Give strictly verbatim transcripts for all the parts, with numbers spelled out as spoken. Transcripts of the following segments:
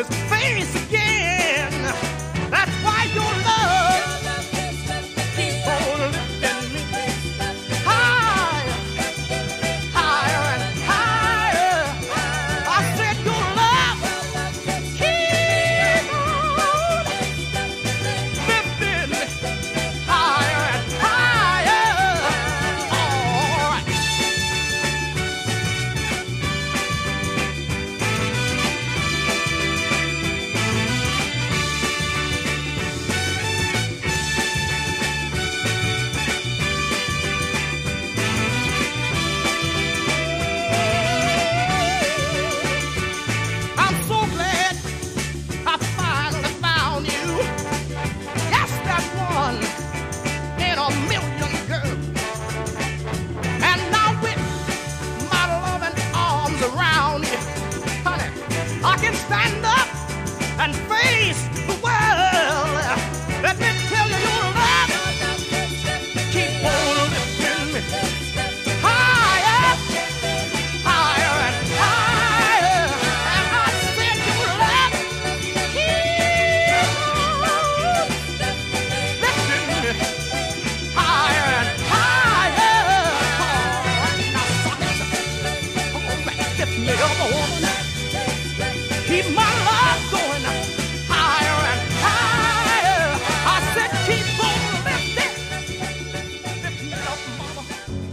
his face again. That's why your love keep on lifting me higher, higher and higher. I said your love keep on lifting me higher and higher. All right. I'm so glad I finally found you. Yes, that one in a million, girl. And now with my loving arms around you, honey, I can stand up and face the world. Let me tell you, your love keep on lifting me higher, higher and higher. And I said your love keep on lifting me higher and higher. All right, now suck it. Come on back, lift me up, woman. Keep my love going higher and higher. I said keep on lifting, lift me up, mama.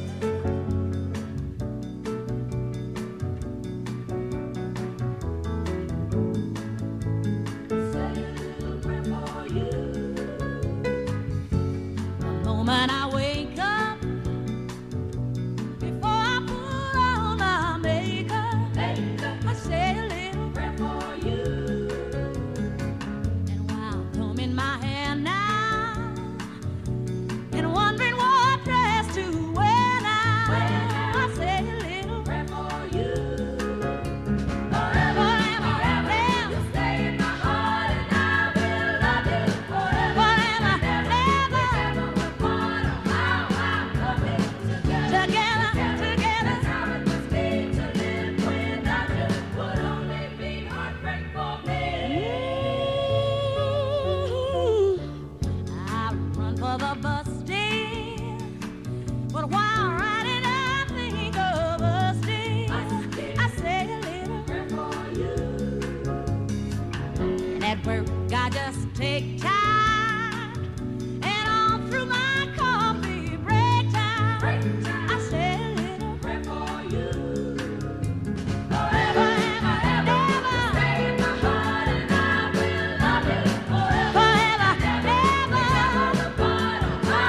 The moment I wake up, before I put on my makeup, I say a little prayer for you. And while combing my hair now, and wondering what dress to wear now, I say a little prayer for you. Forever, forever, you stay in my heart, and I will love you forever, forever, ever. We're part of how I love it together, together, together. That's how it must be to live without you. Would only be heartbreak for me. I run for the bus stand, but while riding I think of us still. I say a little prayer for you. And at work I just take time, and all through my coffee break time, I say a little prayer for you. Forever and ever, stay in my heart, and I will love you forever, forever, ever. We're part of how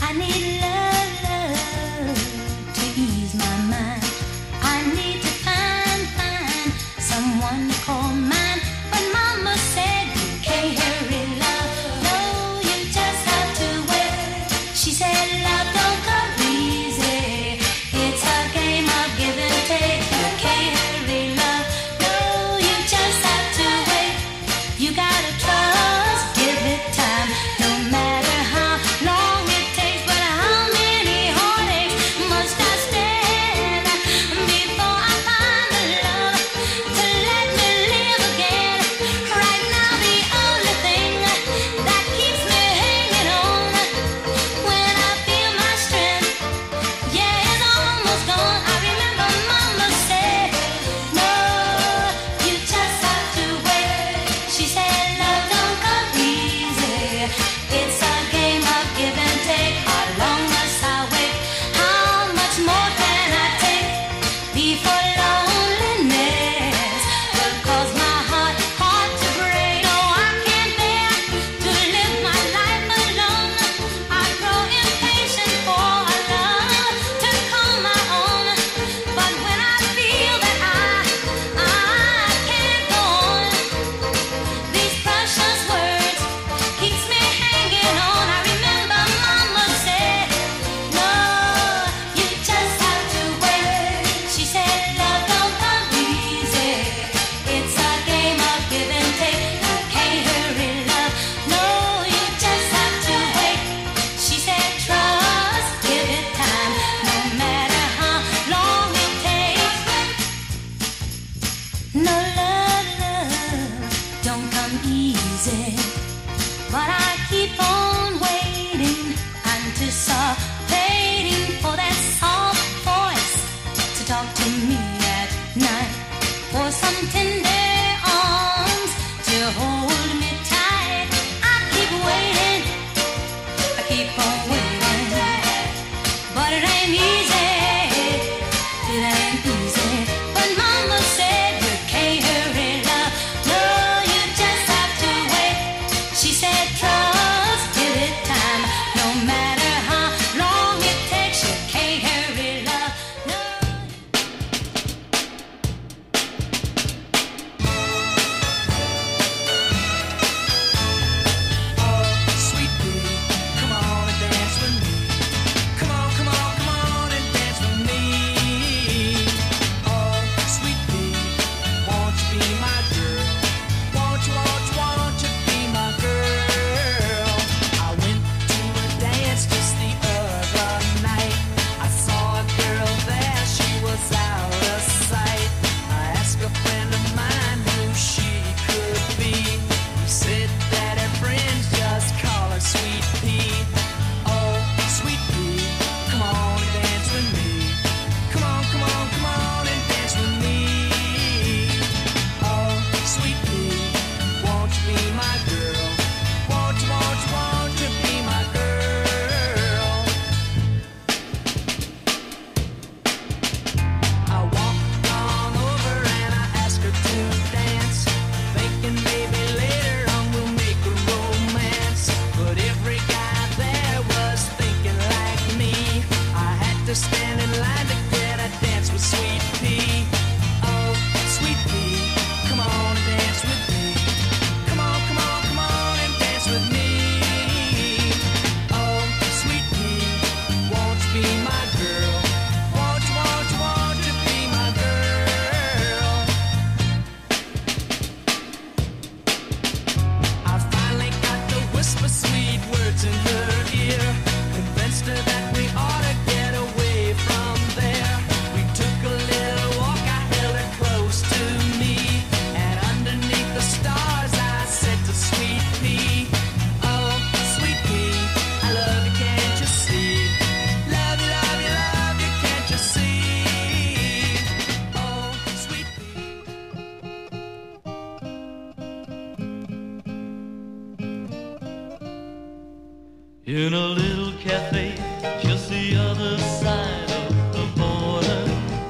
In a little cafe just the other side of the border,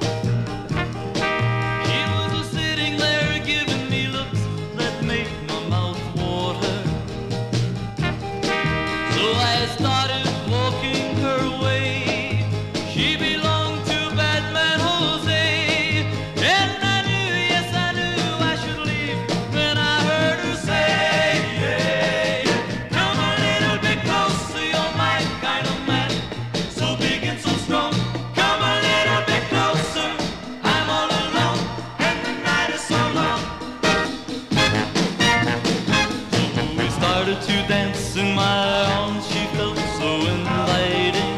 she was sitting there giving me looks that made my mouth water. So I started walking started to dance in my arms. She felt so inviting,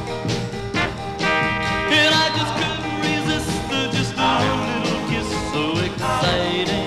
and I just couldn't resist her. Just a little kiss, so exciting.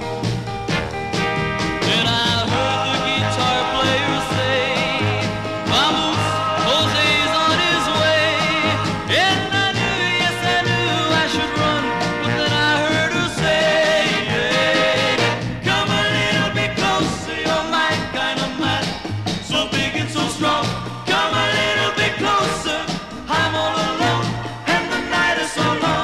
And I heard the guitar player say, "Vamos, Jose's on his way." And I knew, yes I knew I should run, but then I heard her say, "Come a little bit closer, you're my kind of man, so big and so strong. Come a little bit closer, I'm all alone, and the night is so long."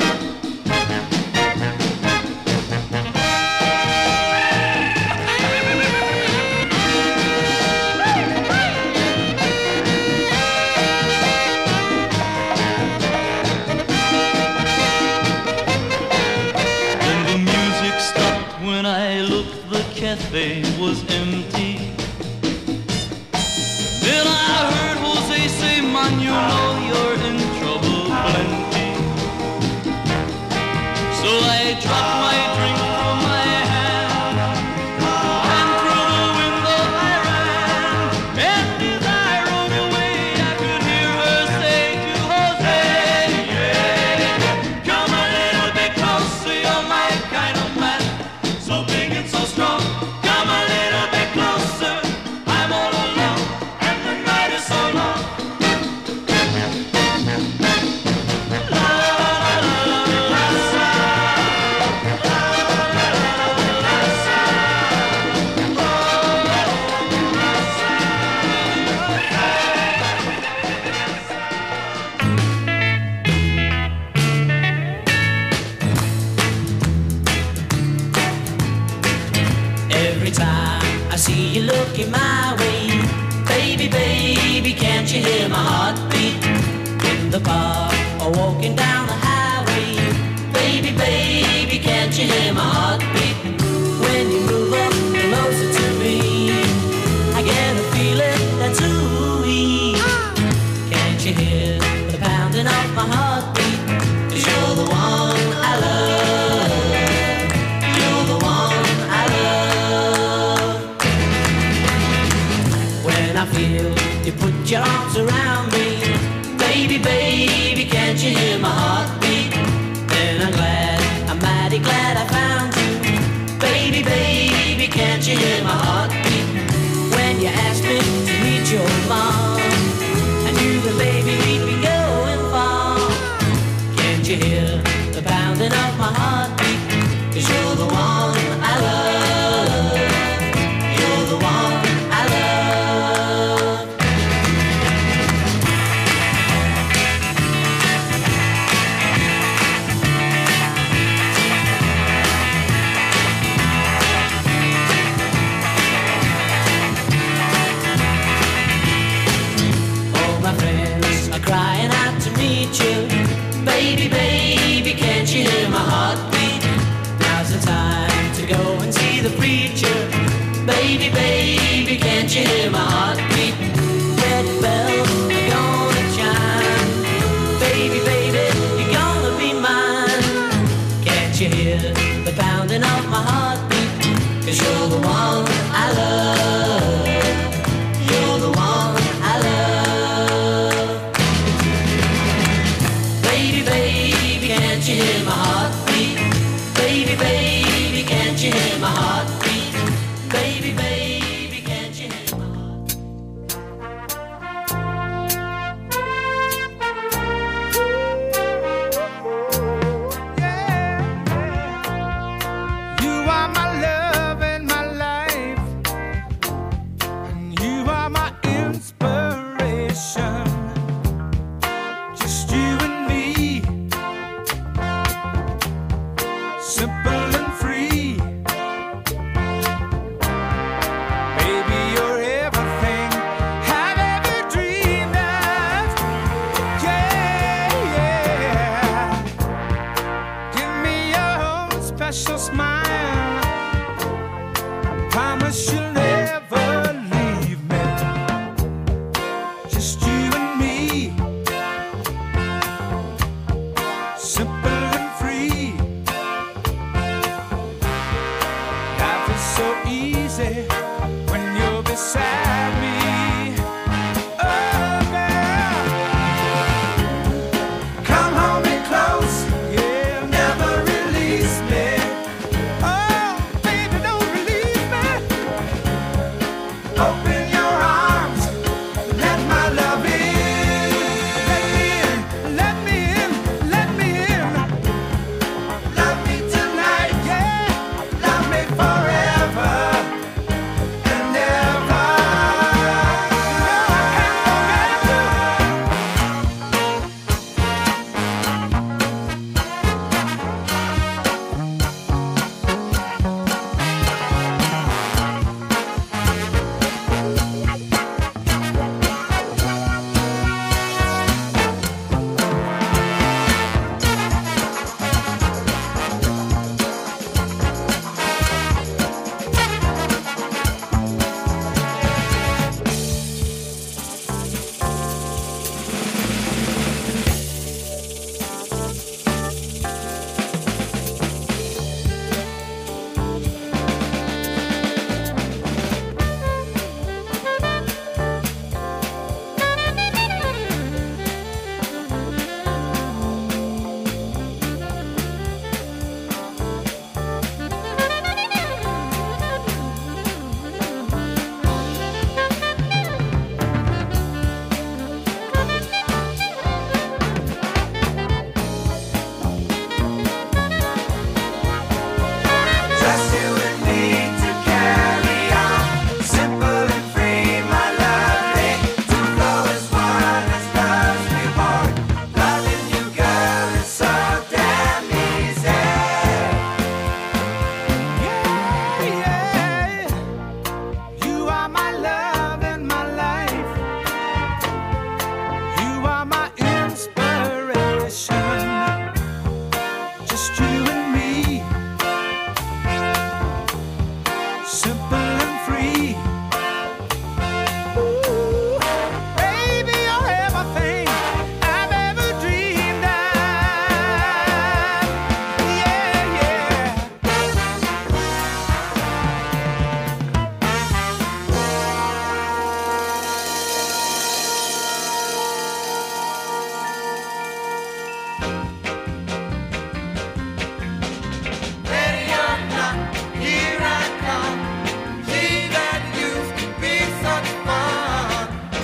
And the music stopped when I looked, the cafe was empty. Then I heard Jose say, "Man, you know you're in trouble plenty." So I dropped my drink from my hand, and through the window I ran. And as I rode away, I could hear her say to Jose, "Come a little bit closer, you're my kind of man, so big and so strong. Come a little bit closer, I'm all alone, and the night is so long." Every time I see you looking my way, baby, baby, can't you hear my heartbeat? In the park or walking down the highway, baby, baby, can't you hear my heartbeat? When you move up closer to me, I get a feeling that's ooh-wee. Can't you hear the pounding of my heartbeat? 'Cause you're the one I love. You're the one I love. When I feel you put your arms around me, baby, baby, can't you hear my heartbeat? Then I'm glad, I'm mighty glad I found you, baby, baby, can't you hear my heartbeat? When you asked me to meet your mom, I knew that baby we'd be going far. Can't you hear the pounding of my heartbeat? 'Cause you're the one I love. You're the one I love. All my friends are crying out to meet you, baby, baby, can't you hear my heartbeat? Now's the time to go and see the preacher, baby, baby, can't you hear my heartbeat? Wedding bells are gonna chime, baby, baby, you're gonna be mine. Can't you hear the pounding of my heartbeat? 'Cause you're the one I love. You're the one I love. Baby, baby, can't you hear my heartbeat? Baby, baby, can't you hear my heartbeat? Baby, baby, can't you hear my heartbeat? You are my love and my life, and you are my inspiration. Just you and me, simple and free. Baby, you're everything I've ever dreamed of. Yeah, yeah. Give me your own special smile. Promise you'll never leave me. Just you and me, simple and free. Life is so easy when you're simple and free. Ooh, baby, you're everything I've ever dreamed of. Yeah, yeah. Ready or not, here I come. See that used to be such fun.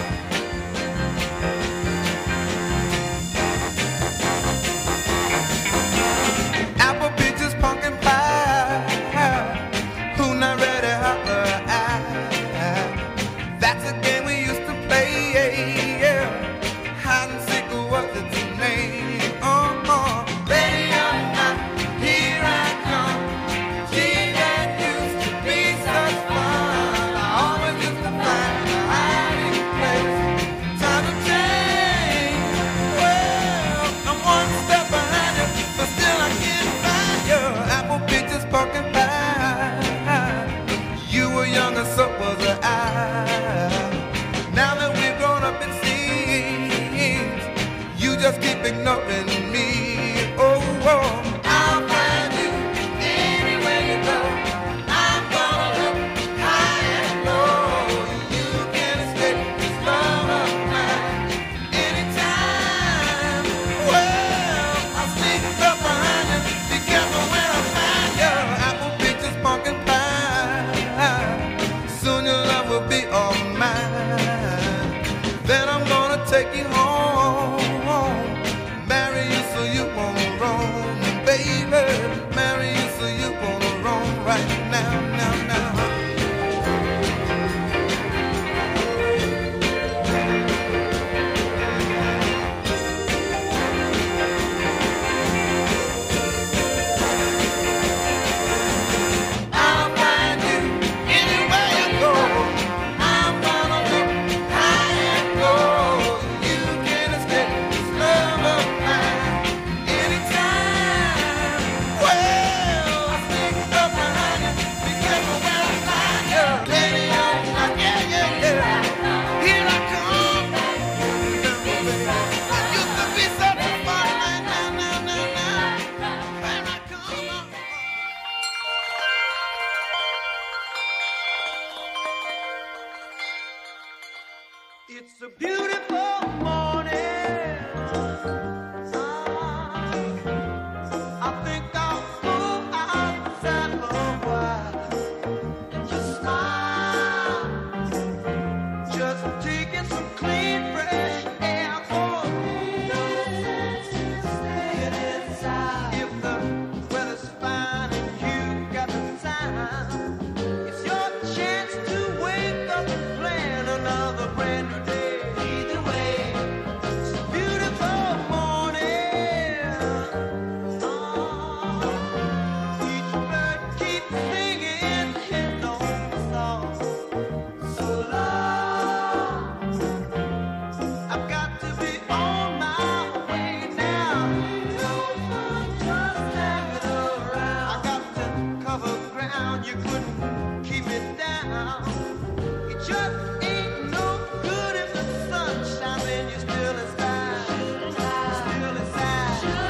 Apple peaches, pumpkin pie. Who not ready? Holler, I. That's a game we used to play. Yeah. Hide and seek, what's its name? Uh-uh. Ready or not, here I come. Gee, that used to be such fun. I always used to find a hiding place. Time to change. Well, I'm one step behind you, but still I can't find you. Apple peaches, pumpkin pie. You were younger, so was I. Now that we've grown up, it seems you just keep ignoring me. Oh, oh. I'll find you anywhere you go. I'm gonna look high and low. You can't escape this love of mine anytime. Well, I'll sneak up behind you. Be careful when I find you. Apple peaches, pumpkin pie. Soon your love will be all mine. Then I'm gonna take you home. Marry you so you won't roam, baby. Marry you so you won't roam right now, now, now. I'll find you anywhere you go. I'm gonna look high and low. You can't escape this love of mine anytime. Well, I sneak up behind you. Be careful when I find you. Lady on my, yeah, yeah, yeah. Here I come. I used to be such a fun. Now, now, now, now. Here I come. It's a beautiful morning. I think I'll go outside for a while and just smile. Just taking some clean, fresh air for me. No sense in staying inside. If the weather's fine and you got the time, it's your chance to wake up and plan another brand new day. Either way, it's a beautiful morning. Oh, each bird keeps singing his own song. So long, I've got to be on my way now. No fun just hanging around. I got to cover ground. You couldn't keep me down. It just ain't no good if the sun shines and you're still inside. Still inside. Still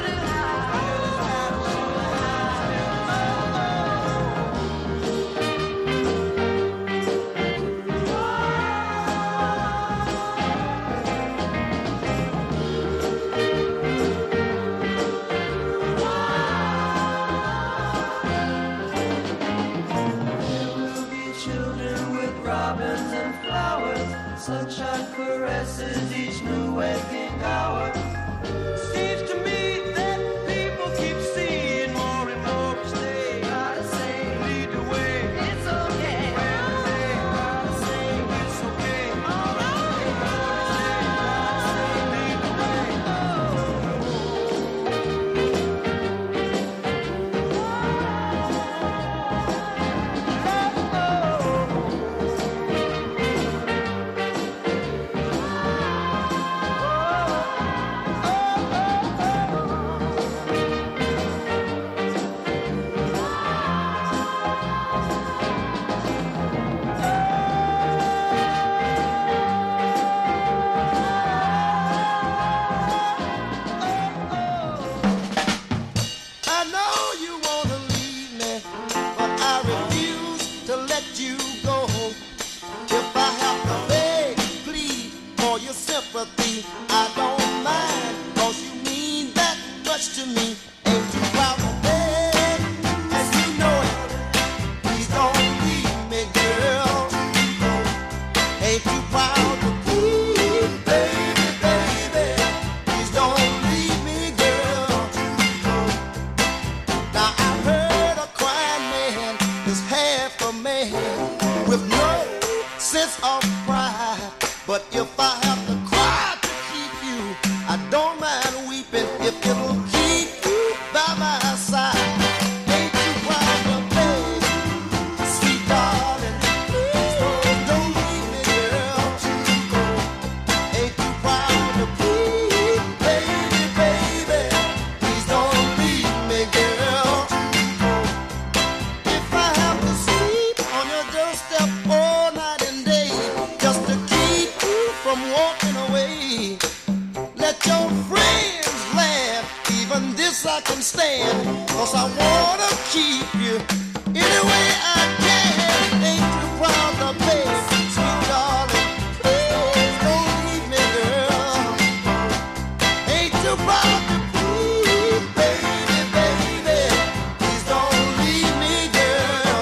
children with robins and flowers, sunshine caresses each new waking hour. Seems to me that people keep seeing more and more each day. Gotta say, lead the way. It's okay. Well, say, gotta say, it's okay. All right. Gotta say, lead the way. Oh, oh, oh. half a man with no sense of pride. But if I have to cry to keep you, I don't mind weeping if it'll keep you by my side. Ain't you proud of me, sweet darling? Please don't leave me, girl. Ain't you proud of me, baby, baby? Please don't leave me, girl. If I have to sleep on your doorstep all night and day just to keep you from walking away, let your friends laugh, even this I can stand, 'cause I wanna keep you any way I can. Ain't you proud of me, sweet darling? Please don't leave me, girl. Ain't you proud of me, baby, baby? Please don't leave me, girl.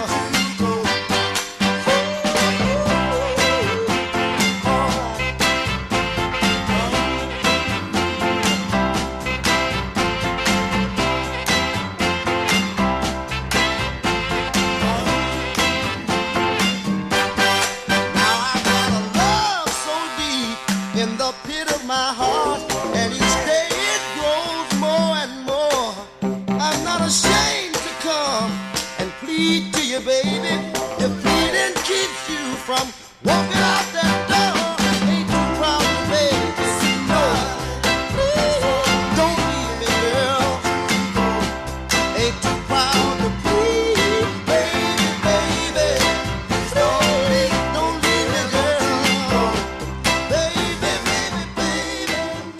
Now I got a love so deep in the pit of my heart, and each day it grows more and more. I'm not ashamed to come and plead to you, baby. If pleading keeps you from walking out that door, ain't you proud of me? No, please don't leave me, girl. Ain't you proud of me, baby, baby? Don't leave, don't leave me, girl. Baby, baby, baby.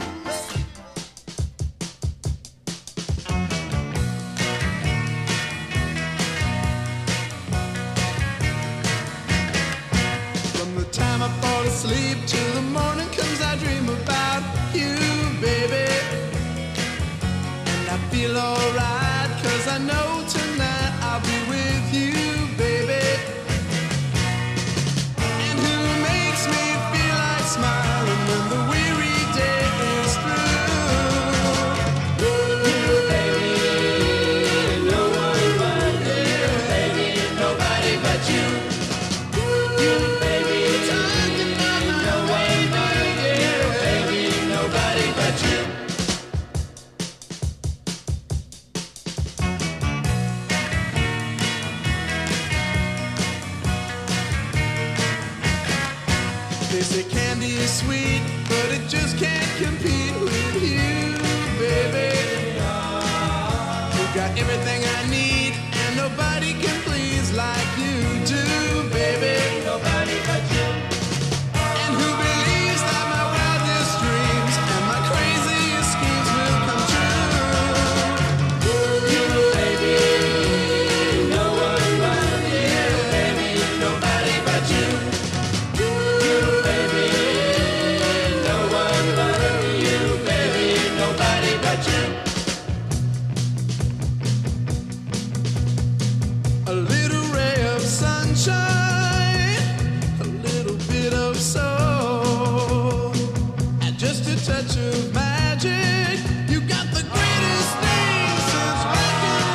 From the time I fall asleep till the morning comes, I dream about you, baby. And I feel alright, 'cause I know tonight I'll be with you, baby. And who makes me feel like smiling when the weary day is through? You, baby, no one but you, baby, nobody but you. You, baby, talking about no one but you, baby, nobody but you. They say candy is sweet, but it just can't compete with you, baby. You got everything I need, and nobody can please like you do, baby. Nobody but you. And who believes that my wildest dreams and my craziest schemes will come true? You, baby, no one but you, baby, nobody but you. You, baby, no one but you, baby, nobody but you. A little ray of sunshine, a little bit of soul, and just a touch of magic. You got the greatest thing since rock and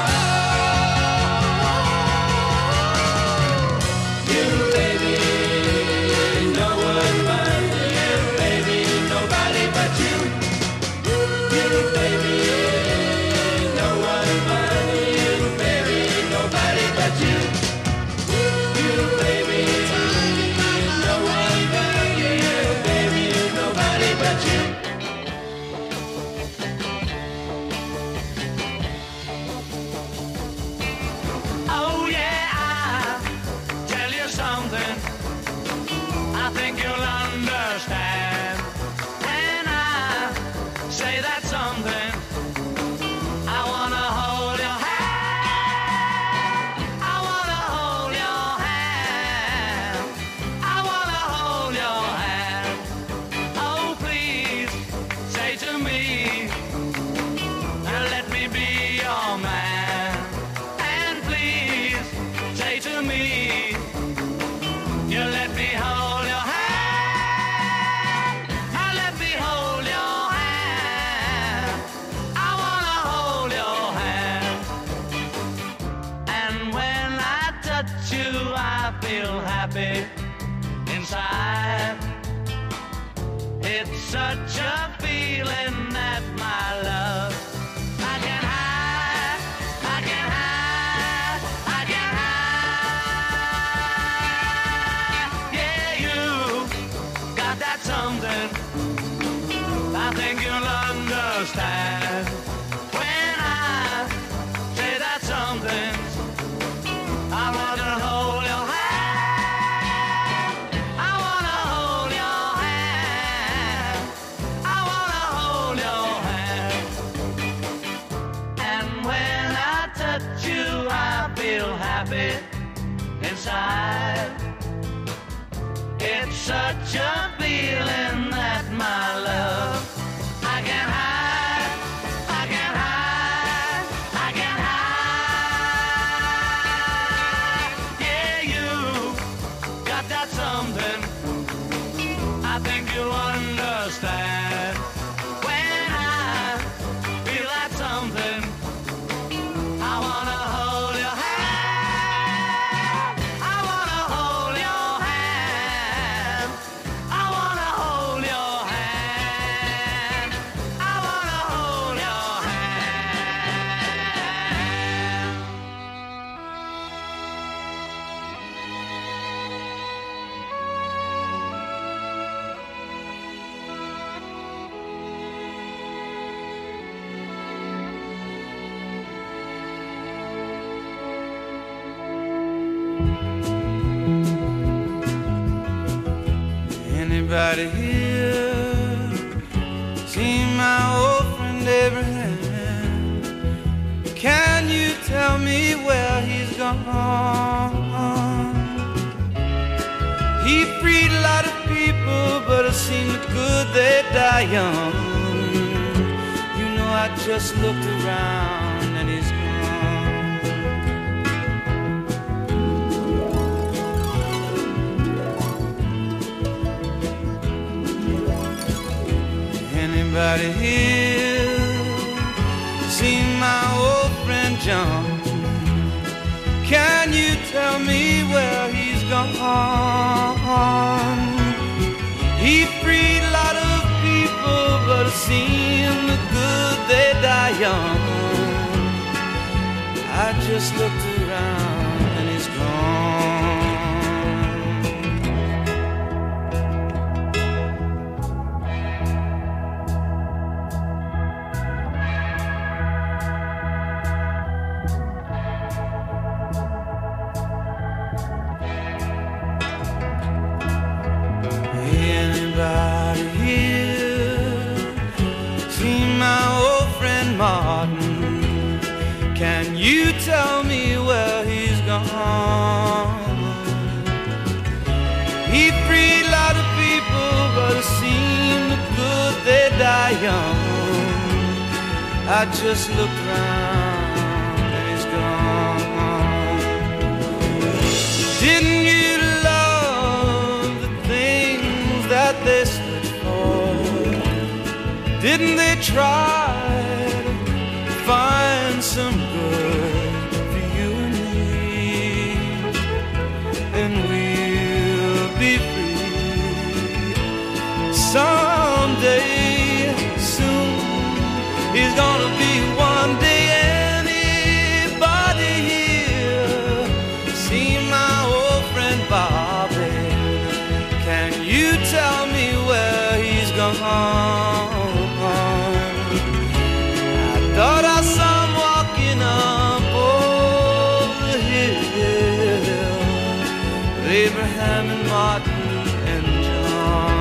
roll. You, baby, no one but you, baby, nobody but you. You, baby, no one but you, baby, nobody but you. You, you, I feel happy inside. It's such a feeling that my love I can hide, I can hide, I can hide. Yeah, you got that something I think you'll understand when I say that something. I wanna hold your hand. I wanna hold your hand. I wanna hold your hand. And when I touch you, I feel happy inside. It's such a feeling that my love I can hide, I can hide, I can hide. Yeah, you got that something I think you'll understand when I feel that something. I wanna hold your hand. I wanna hold your hand. I wanna hold your hand. I wanna hold your hand. Anybody here seen my old friend Abraham? Can you tell me where he's gone? He freed a lot of people, but it seemed good they die young. You know, I just looked around and he's gone. Anybody here seen my old friend John? Can you tell me where he's gone? He freed a lot of people, but it seemed good they die young. I just looked around and he's gone. Anybody here seen my old friend Martin? Can you tell me where he's gone? He freed a lot of people, but it seemed good they die young. I just looked around and he's gone. Didn't you love the things that they stood for? Didn't they try to find some good for you and me? And we'll be free someday soon. He's gonna be one day. Anybody here see my old friend Bobby? Can you tell me where he's gone? I thought I saw him walking up over the hill with Abraham and Martin and John.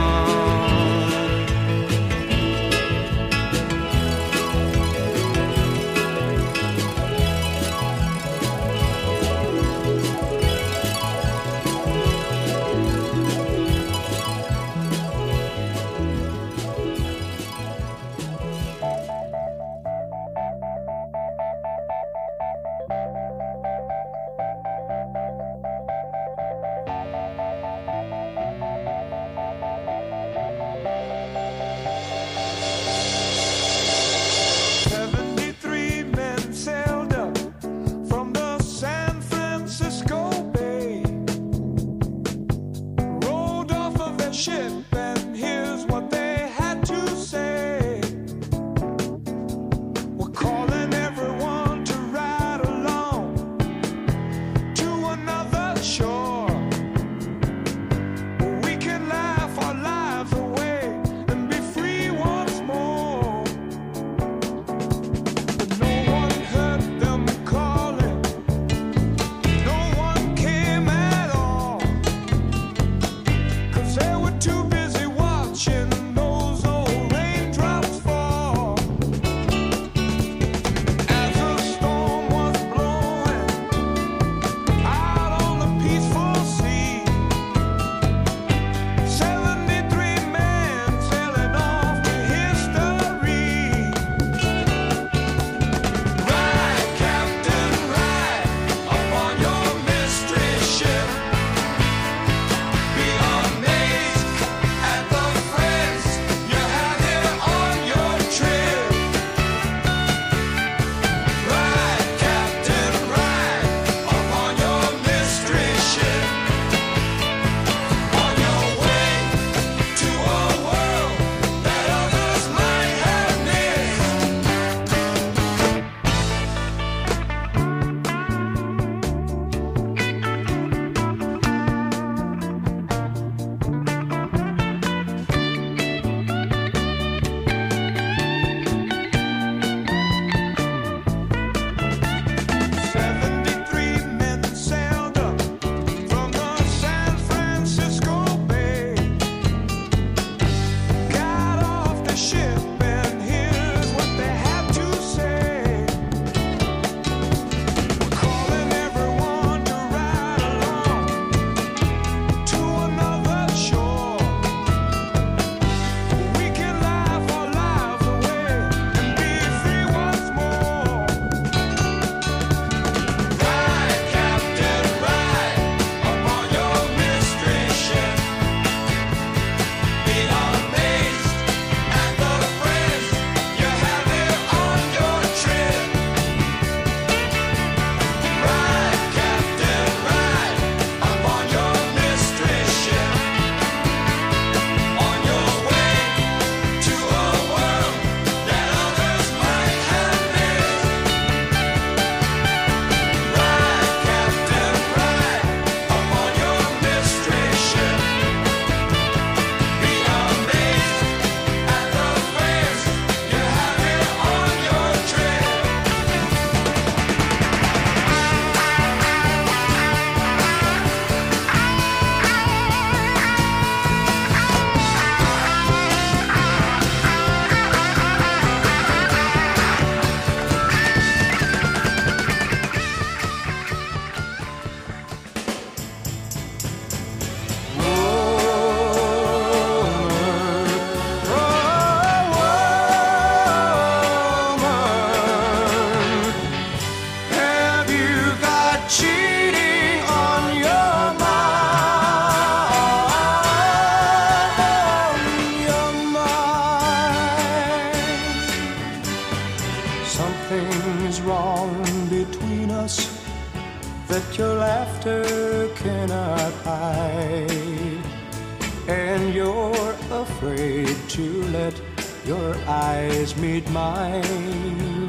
your eyes meet mine.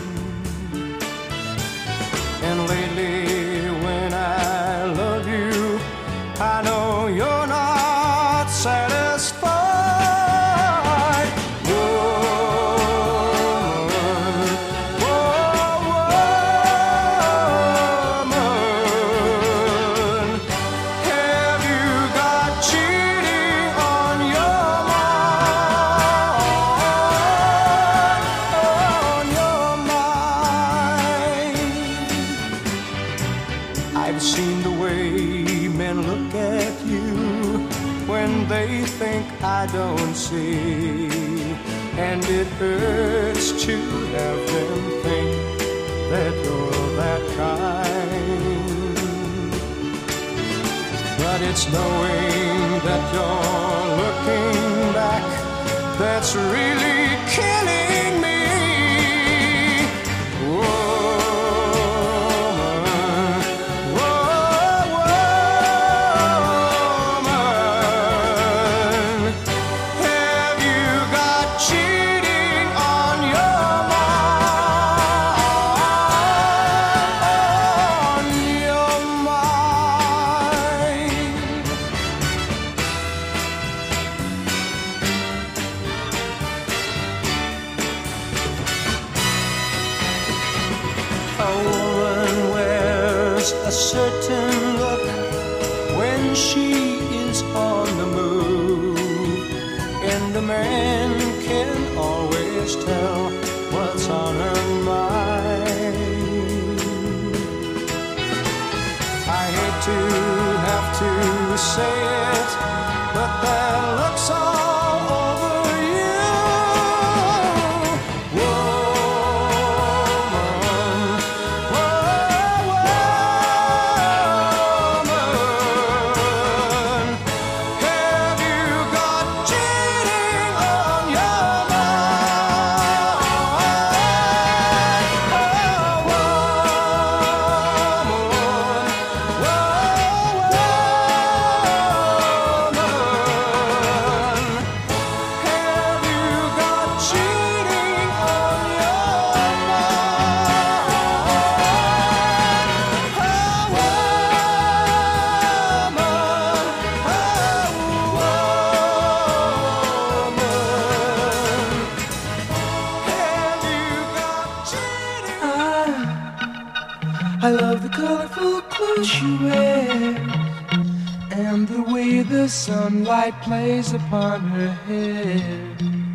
And lately when I love you, I know you're not satisfied. Woman, oh, woman, have you got cheating on your mind? On your mind. I've seen the way men look at you when they think I don't see, and it hurts to have them think that you're that kind. But it's knowing that you're looking back that's really killing me. Woman, wo- woman, have you got cheating on your mind? On your mind. A woman wears a certain look when she is on the move, and a man can always tell what's on her mind. I hate to have to say it, but that looks all over you. Woman, wo- woman, have you got cheating on your mind? Oh, woman, have you got cheating on your mind? Oh, I love the colorful clothes she wears and the way the sunlight plays upon her hair.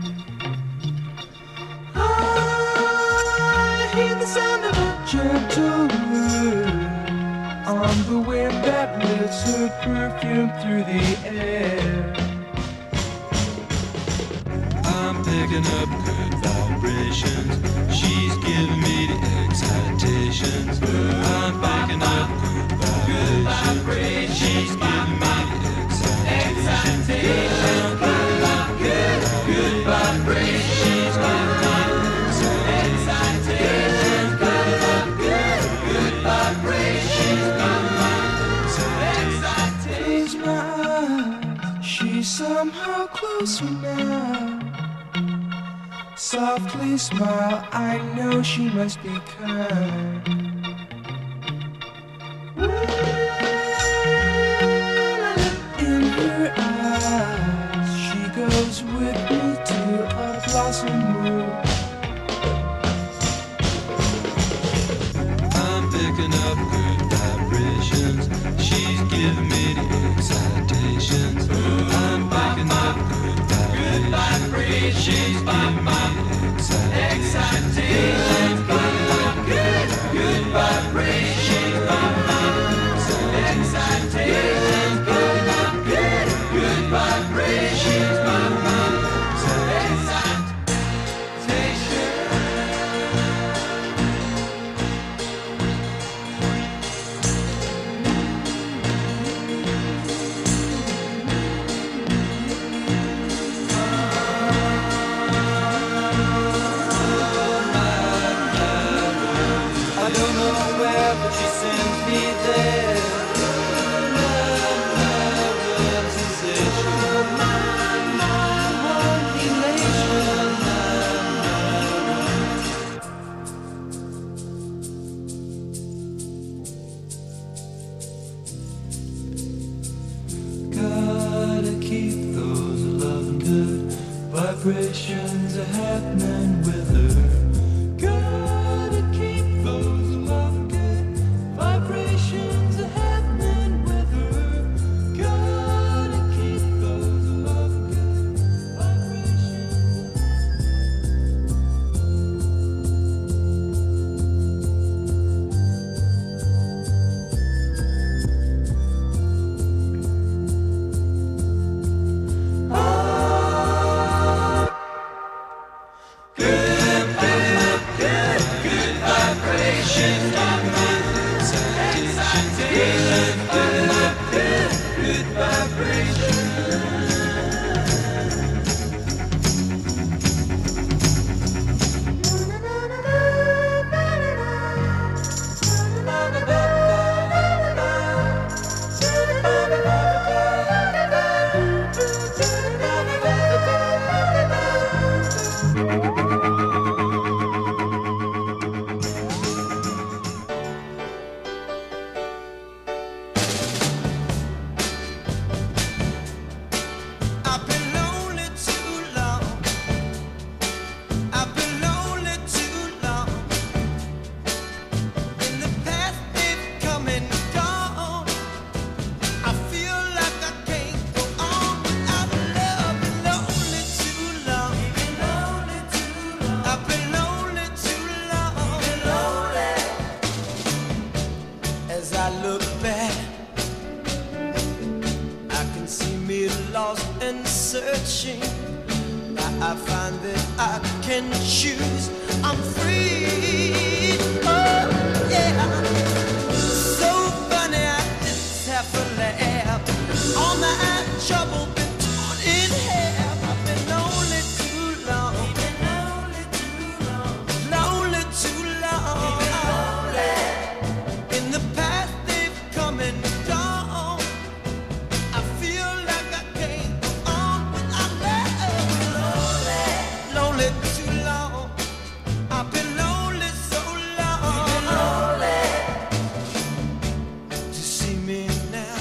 I hear the sound of a gentle word on the wind that lifts her perfume through the air. I'm picking up good vibrations. She's giving me the excitations. I'm picking up good vibrations. She's giving me the excitations. I'm picking up good, good vibrations. She's giving me the excitations. Picking up good, good vibrations. She's giving me the excitations. Close my eyes, she's somehow closer now. Softly smile, I know she must be kind. In her eyes, she goes with me to a blossom room. I'm picking up good vibrations. She's giving me the excitations. I'm picking up good vibrations. She's giving me the excitations. Picking up good, good vibrations are happening with her. Gotta keep those love good vibrations are happening with her. Gotta keep those love good vibrations. I've been lonely too long. I've been lonely too long. In the past they've come and gone. I feel like I can't go on without love. Been lonely too long. I've been lonely too long. As I look back, I can see me lost and searching. Now I find that I can choose. I'm free. Oh, yeah. So funny, I just have to laugh. All my trouble been torn in half. I've been lonely too long. Lonely too long. In the past they've come and gone. I feel like I can't go on without love. Lonely too long. I've been lonely so long. To see me now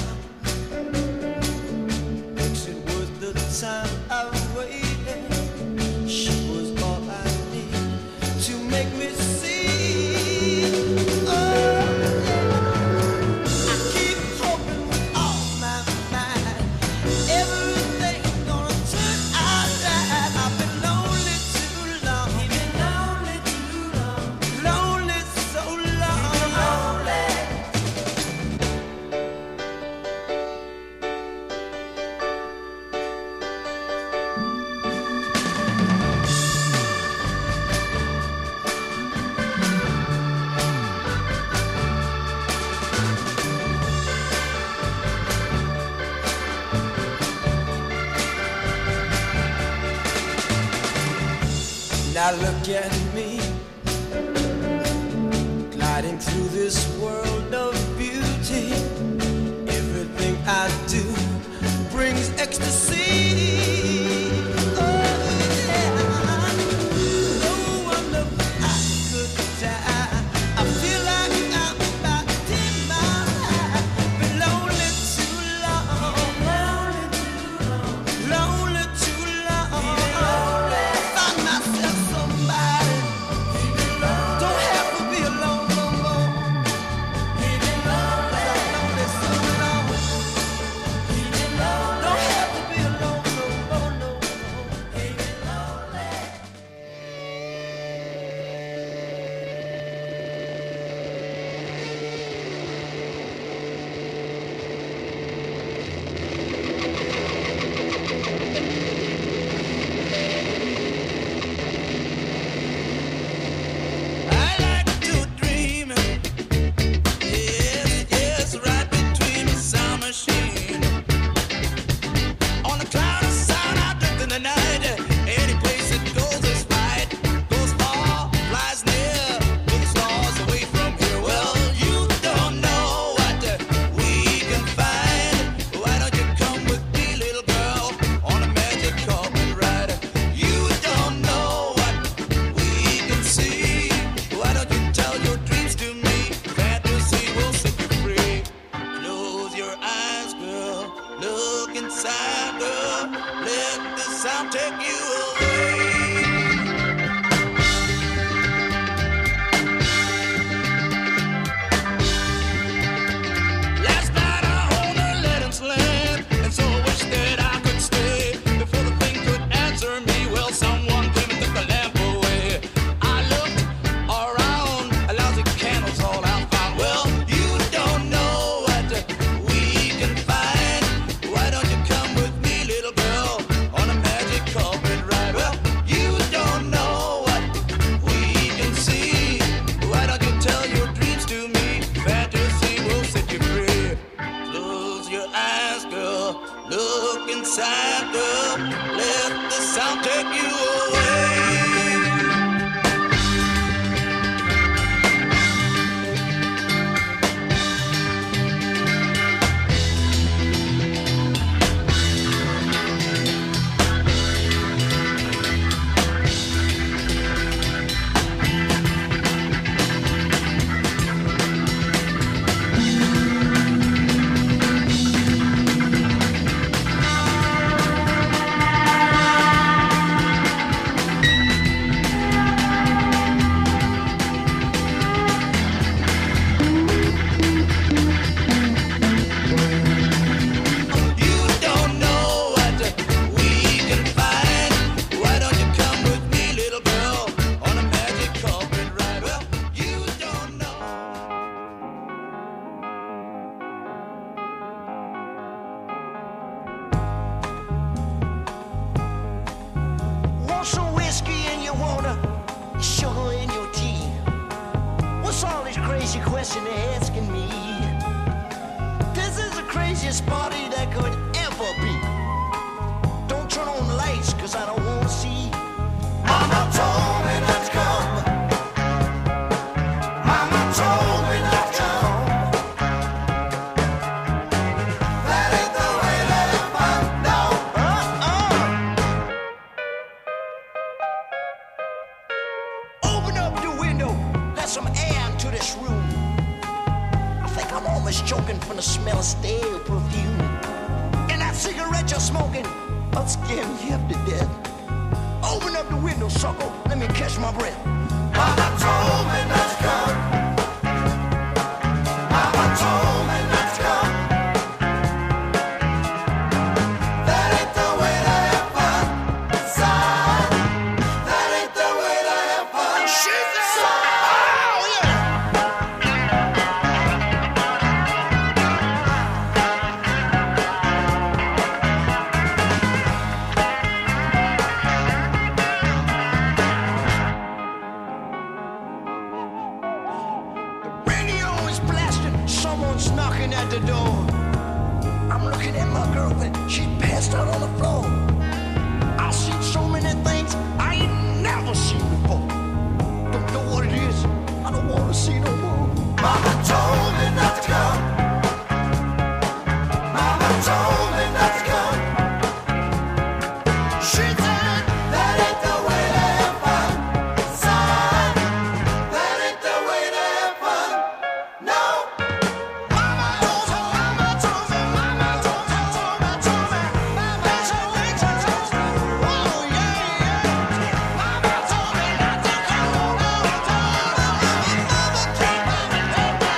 makes it worth the time I've waited. She was all I need to make me see. Oh, I keep hoping with all my mind everything's gonna turn out right. I've been lonely too long. Lonely so long. Now look at me, gliding through this world of beauty. Everything I do brings ecstasy. Oh, yeah. No wonder I could die. I feel like I'm about to take my life. Been lonely too long. Lonely too long. Find myself somebody. Don't have to be alone no more. I'm lonely so long. Don't have to be alone. inside, girl. Let the sound take you away. Last night I owned a Letting's land, and so I wish that I could stay. Before the thing could answer me, well, someone came and took the lamp away. I looked around, a lousy candle's all I found. Well, you don't know what we can find. Why don't you come with me, little girl, on a magic carpet ride? Well, you don't know what we can see. Why don't you tell your dreams to me? Fantasy will set you free. Close your eyes, girl. Look inside, girl. Let the sound take you away. You don't know what we can find. Why don't you come with me, little girl, on a magic carpet ride? Well, you don't know. Want some whiskey in your water, sugar in your tea? What's all this crazy question they're asking me? This is the craziest party that could ever be. Don't turn on the lights, cause I don't wanna see. Mama told me not to come. Mama told me not to come. That ain't the way that I find out. Uh-uh. Open up the window, let some air into this room. I think I'm almost choking from the smell of stale perfume. And that cigarette you're smoking, I'll scare me half to death. Open up the window, sucker, let me catch my breath. Mama told me not to come. Mama told me not to come. That ain't the way to have fun. Son, that ain't the way to have fun. She said, oh yeah. The radio is blasting, someone's knocking at the door. I'm looking at my girlfriend, she passed out on the floor. I've seen so many things I ain't never seen before. Don't know what it is, I don't wanna see no more. Mama told me not to come. Mama told me not to come. She said, that ain't the way to have fun. Son, that ain't the way to have fun. No. Mama told me, mama told me, mama told me, told me, told me, mama told me, told me, told me. Oh yeah, yeah. Mama told me not to come. Mama told me, mama told me, mama told me.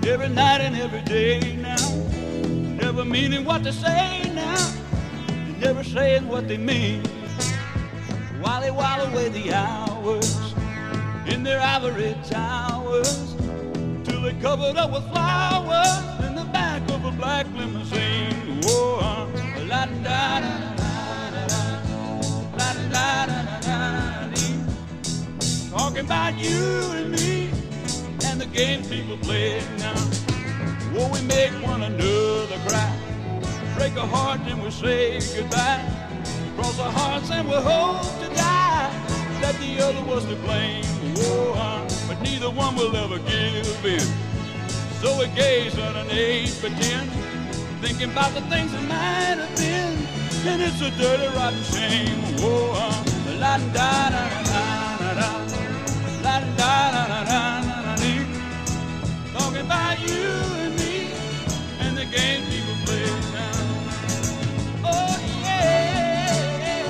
every night and every day now. Never meaning what they say now, never saying what they mean. While they while away the hours in their ivory towers, till they covered up with flowers in the back of a black limousine. Whoa, uh, la da da da da, la da da da da, talking about you and me and the games people play now. Whoa, we make one another cry, break a heart and we say goodbye, cross our hearts and we hope to die that the other was to blame. Whoa, uh, but neither one will ever give in. So we gaze at an age pretend, thinking about the things that might have been, and it's a dirty rotten shame. Whoa, uh, la da da da da da, la da da da da da da, talking about you and me and the game people play now. Oh yeah,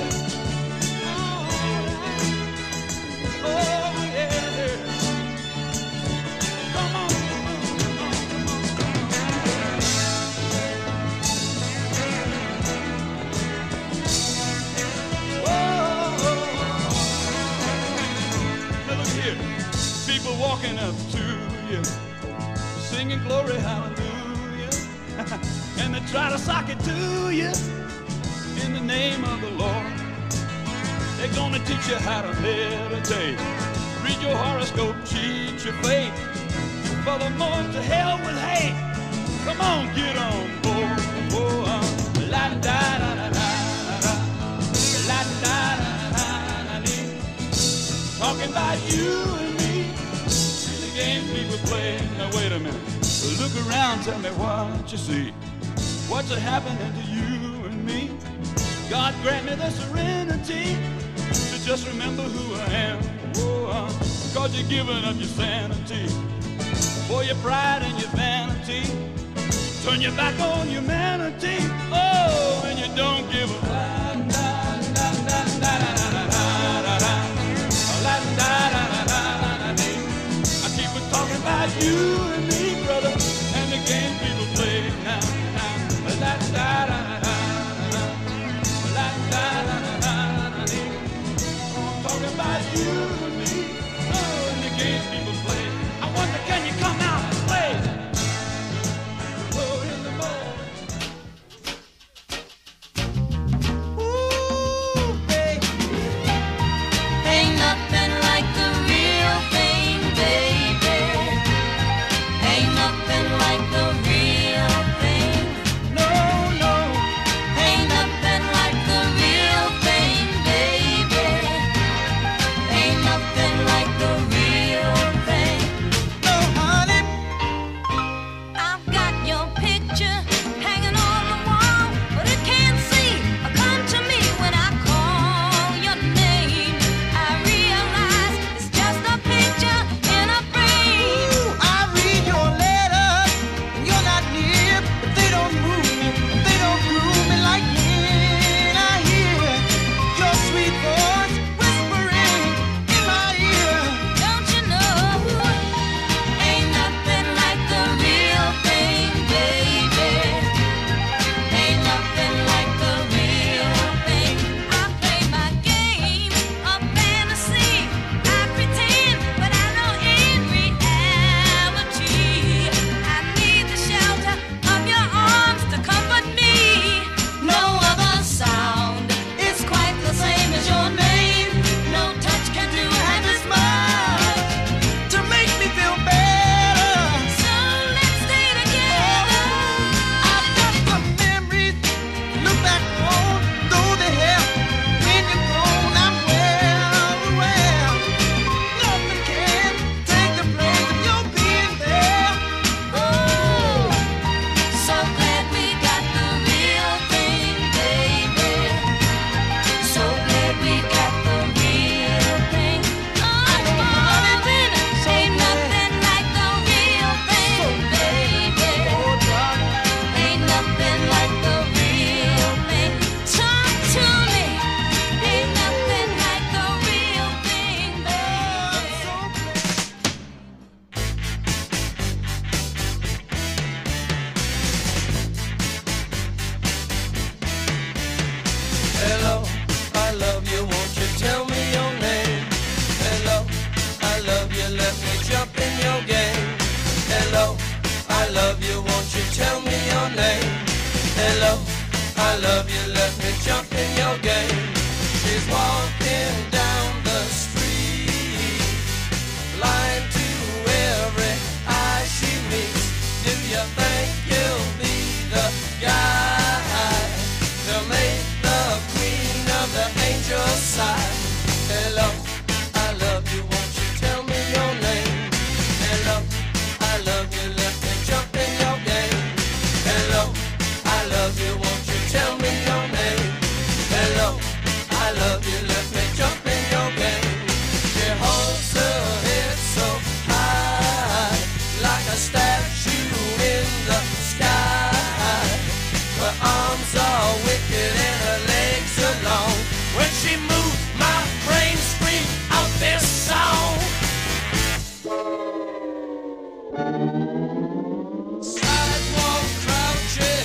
oh, oh yeah, come on, come on, come on. Oh, now look here, people walking up to you, singing glory hallelujah, and they try to sock it to you in the name of the Lord. They're gonna teach you how to meditate, read your horoscope, cheat your fate, and furthermore to hell with hate. Come on, get on board. Oh, uh, la da da da da da, la da da da da da, talking about you and me and the games people play. Now wait a minute. Look around, tell me what you see. What's happening to you and me? God grant me the serenity to just remember who I am. Oh, uh, cause you're giving up your sanity for your pride and your vanity. Turn your back on humanity. Oh, and you don't give a la da da da da da da da, la da da da da da. I keep on talking about you and me, brother, and the game people play now, now. La da da da da, la da da da da da. I'm talking about you and me, oh, and the game people play. I wonder, can you come out and play? Oh, in the morning. Ooh, baby, ain't nothing like the real thing, baby. Ain't nothing like love you, let me jump in your game. She's walking down the street, blind to every eye she meets. Do you think you'll be the guy to make the queen of the angels sigh? Hello, I love you, won't you tell me your name? Hello, I love you, let me jump in your game. Hello, I love you, won't you tell me your name? Hello, I love you, let me jump in your game. She holds her head so high, like a statue in the sky. Her arms are wicked and her legs are long. When she moves, my brain screams out this song.